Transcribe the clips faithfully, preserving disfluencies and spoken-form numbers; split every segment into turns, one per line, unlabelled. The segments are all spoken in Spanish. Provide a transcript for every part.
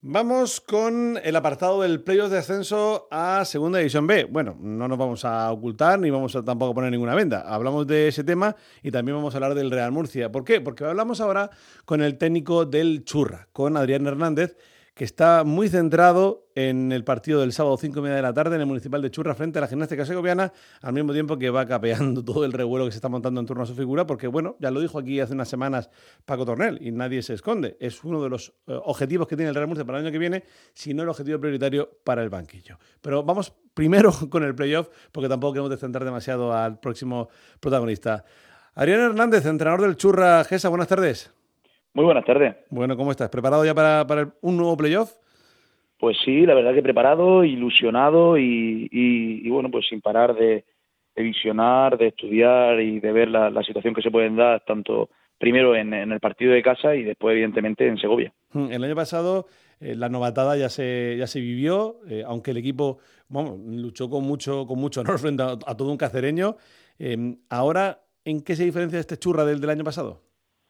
Vamos con el apartado del playoff de ascenso a Segunda División B. Bueno, no nos vamos a ocultar ni vamos a tampoco poner ninguna venda. Hablamos de ese tema y también vamos a hablar del Real Murcia. ¿Por qué? Porque hablamos ahora con el técnico del Churra, con Adrián Hernández, que está muy centrado en el partido del sábado cinco y media de la tarde en el Municipal de Churra frente a la Gimnástica Segoviana, al mismo tiempo que va capeando todo el revuelo que se está montando en torno a su figura, porque, bueno, ya lo dijo aquí hace unas semanas Paco Tornel y nadie se esconde. Es uno de los eh, objetivos que tiene el Real Murcia para el año que viene, si no el objetivo prioritario para el banquillo. Pero vamos primero con el playoff, porque tampoco queremos descentrar demasiado al próximo protagonista. Adrián Hernández, entrenador del Churra Gesa, buenas tardes.
Muy buenas tardes.
Bueno, ¿cómo estás? ¿Preparado ya para, para el, un nuevo playoff?
Pues sí, la verdad que preparado, ilusionado y, y, y bueno, pues sin parar de, de visionar, de estudiar y de ver la, la situación que se pueden dar, tanto primero en, en el partido de casa y después, evidentemente, en Segovia.
El año pasado eh, la novatada ya se, ya se vivió, eh, aunque el equipo bueno, luchó con mucho, con mucho honor frente a, a todo un cacereño. Eh, ahora, ¿en qué se diferencia este Churra del, del año pasado?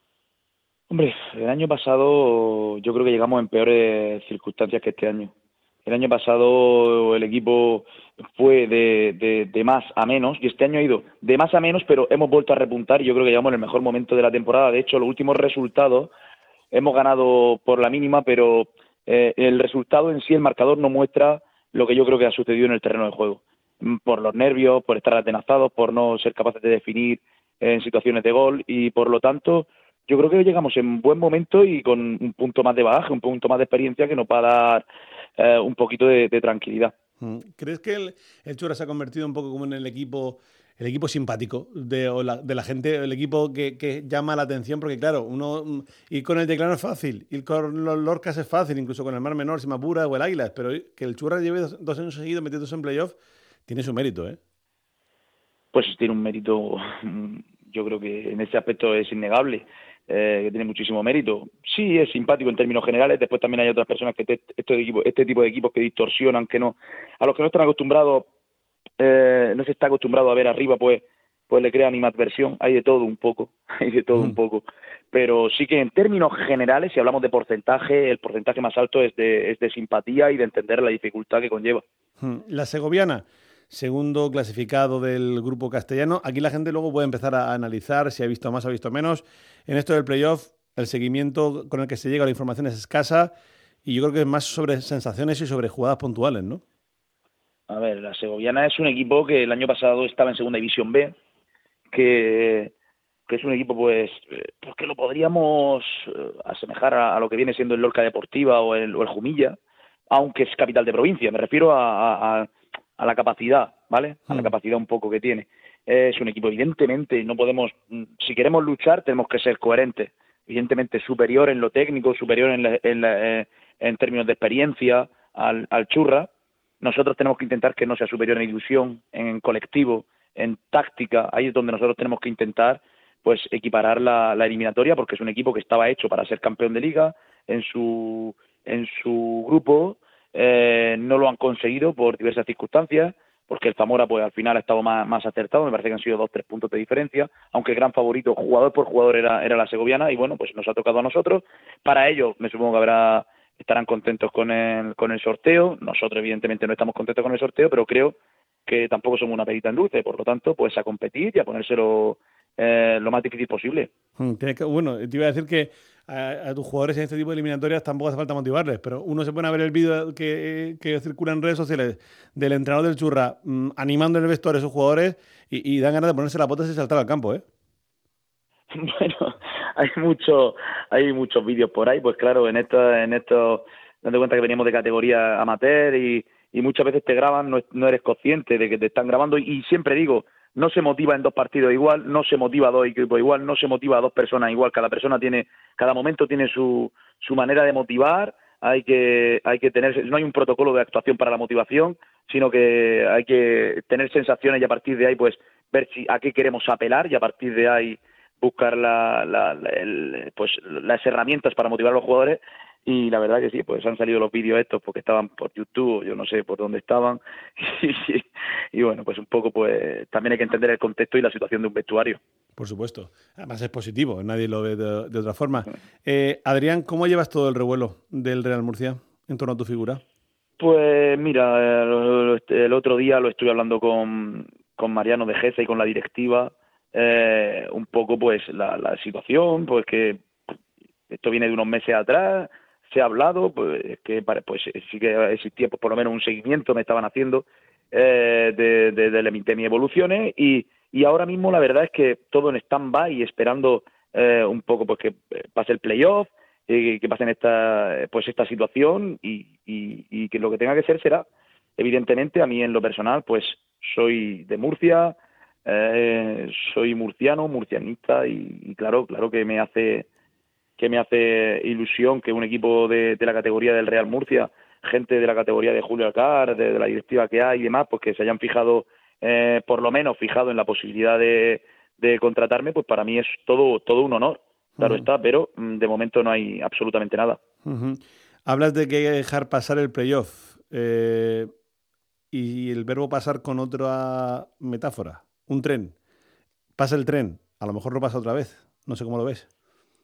Hombre, el año pasado yo creo que llegamos en peores circunstancias que este año. El año pasado el equipo fue de, de, de más a menos y este año ha ido de más a menos, pero hemos vuelto a repuntar y yo creo que llegamos en el mejor momento de la temporada. De hecho, los últimos resultados hemos ganado por la mínima, pero eh, el resultado en sí, el marcador, no muestra lo que yo creo que ha sucedido en el terreno de juego. Por los nervios, por estar atenazados, por no ser capaces de definir en situaciones de gol y por lo tanto yo creo que llegamos en buen momento y con un punto más de bagaje, un punto más de experiencia que nos va a dar eh, un poquito de, de tranquilidad.
¿Crees que el, el Churra se ha convertido un poco como en el equipo el equipo simpático de, o la, de la gente, el equipo que, que llama la atención? Porque claro, uno ir con el Teclano es fácil, ir con los Lorcas es fácil, incluso con el Mar Menor, Simapura o el Águilas, pero que el Churra lleve dos, dos años seguidos metiéndose en playoff tiene su mérito, ¿eh?
Pues tiene un mérito, yo creo que en ese aspecto es innegable. Eh, que tiene muchísimo mérito. Sí, es simpático en términos generales, después también hay otras personas que te, este, equipo, este tipo de equipos que distorsionan, que no, a los que no están acostumbrados, eh, no se está acostumbrado a ver arriba, pues pues le crean animadversión, hay de todo un poco, hay de todo mm. un poco, pero sí que en términos generales, si hablamos de porcentaje, el porcentaje más alto es de, es de simpatía y de entender la dificultad que conlleva.
La segoviana, segundo clasificado del grupo castellano. Aquí la gente luego puede empezar a analizar si ha visto más o ha visto menos. En esto del playoff, el seguimiento con el que se llega a la información es escasa y yo creo que es más sobre sensaciones y sobre jugadas puntuales, ¿no?
A ver, la segoviana es un equipo que el año pasado estaba en Segunda División B, que, que es un equipo pues, pues que lo podríamos asemejar a, a lo que viene siendo el Lorca Deportiva o el, o el Jumilla, aunque es capital de provincia. Me refiero a... a a la capacidad, ¿vale? A la capacidad un poco que tiene. Es un equipo, evidentemente, no podemos, si queremos luchar, tenemos que ser coherentes. Evidentemente, superior en lo técnico, superior en, la, en, la, eh, en términos de experiencia al, al Churra. Nosotros tenemos que intentar que no sea superior en ilusión, en colectivo, en táctica. Ahí es donde nosotros tenemos que intentar, pues, equiparar la, la eliminatoria, porque es un equipo que estaba hecho para ser campeón de liga. En su, en su grupo Eh, no lo han conseguido por diversas circunstancias, porque el Zamora pues al final ha estado más, más acertado, me parece que han sido dos, tres puntos de diferencia, aunque el gran favorito jugador por jugador era, era la segoviana y bueno, pues nos ha tocado a nosotros. Para ellos me supongo que habrá estarán contentos con el, con el sorteo. Nosotros evidentemente no estamos contentos con el sorteo, pero creo que tampoco somos una perita en dulce, por lo tanto pues a competir y a ponérselo eh, lo más difícil posible.
Bueno, te iba a decir que a, a tus jugadores en este tipo de eliminatorias tampoco hace falta motivarles, pero uno se pone a ver el vídeo que, que circula en redes sociales del entrenador del Churra mmm, animando en el vestuario a sus jugadores y, y dan ganas de ponerse la bota y saltar al campo, ¿eh?
Bueno, hay mucho, hay muchos vídeos por ahí, pues claro, en esto, en esto, date cuenta que veníamos de categoría amateur y, y muchas veces te graban, no, no eres consciente de que te están grabando y, y siempre digo, no se motiva en dos partidos igual, no se motiva a dos equipos igual, no se motiva a dos personas igual, cada persona tiene, cada momento tiene su, su manera de motivar, hay que, hay que tener, no hay un protocolo de actuación para la motivación, sino que hay que tener sensaciones y a partir de ahí pues ver si a qué queremos apelar y a partir de ahí buscar la, la, la, el, pues las herramientas para motivar a los jugadores. Y la verdad que sí, pues han salido los vídeos estos porque estaban por YouTube, yo no sé por dónde estaban, y, y, y bueno, pues un poco pues también hay que entender el contexto y la situación de un vestuario.
Por supuesto, además es positivo, nadie lo ve de, de otra forma. Eh, Adrián, ¿cómo llevas todo el revuelo del Real Murcia en torno a tu figura?
Pues mira, el, el otro día lo estuve hablando con, con Mariano de Geza y con la directiva, eh, un poco pues la, la situación, pues que esto viene de unos meses atrás, se ha hablado, pues que pues sí que existía pues, por lo menos un seguimiento, me estaban haciendo eh, de, de, de, de mis evoluciones y, y ahora mismo la verdad es que todo en stand-by, esperando eh, un poco pues que pase el playoff, eh, que pasen esta pues esta situación y, y, y que lo que tenga que ser será. Evidentemente a mí en lo personal pues soy de Murcia, eh, soy murciano, murcianista y, y claro, claro que me hace que me hace ilusión que un equipo de, de la categoría del Real Murcia, gente de la categoría de Julio Alcar, de, de la directiva que hay y demás, pues que se hayan fijado, eh, por lo menos fijado en la posibilidad de, de contratarme, pues para mí es todo todo un honor, claro uh-huh. está, pero mm, de momento no hay absolutamente nada.
Uh-huh. Hablas de que hay que dejar pasar el playoff, eh, y el verbo pasar con otra metáfora, un tren. Pasa el tren, a lo mejor no pasa otra vez, no sé cómo lo ves.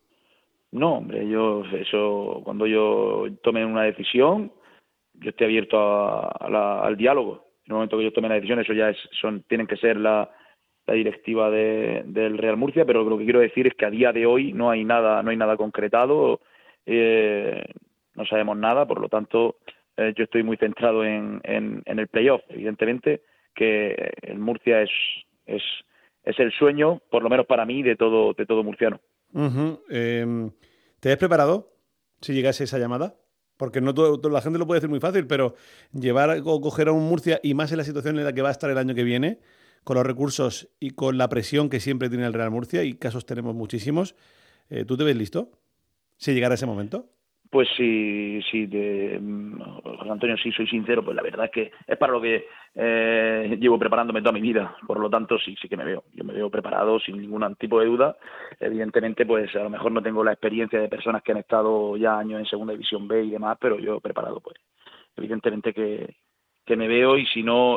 No, hombre, yo eso cuando yo tome una decisión, yo estoy abierto a, a la, al diálogo. En el momento que yo tome la decisión, eso ya es, son, tienen que ser la, la directiva de, del Real Murcia, pero lo que quiero decir es que a día de hoy no hay nada, no hay nada concretado, eh, no sabemos nada, por lo tanto, eh, yo estoy muy centrado en, en, en el playoff. Evidentemente que el Murcia es, es, es el sueño, por lo menos para mí, de todo, de todo murciano.
Uh-huh. Eh, ¿Te has preparado si llegase esa llamada? Porque no todo, la gente lo puede decir muy fácil, pero llevar o coger a un Murcia, y más en la situación en la que va a estar el año que viene, con los recursos y con la presión que siempre tiene el Real Murcia, y casos tenemos muchísimos, eh, ¿tú te ves listo si llegara ese momento?
Pues sí, sí, de, José Antonio, sí, soy sincero, pues la verdad es que es para lo que eh, llevo preparándome toda mi vida, por lo tanto sí, sí que me veo, yo me veo preparado sin ningún tipo de duda. Evidentemente pues a lo mejor no tengo la experiencia de personas que han estado ya años en Segunda División B y demás, pero yo preparado pues evidentemente que, que me veo y si no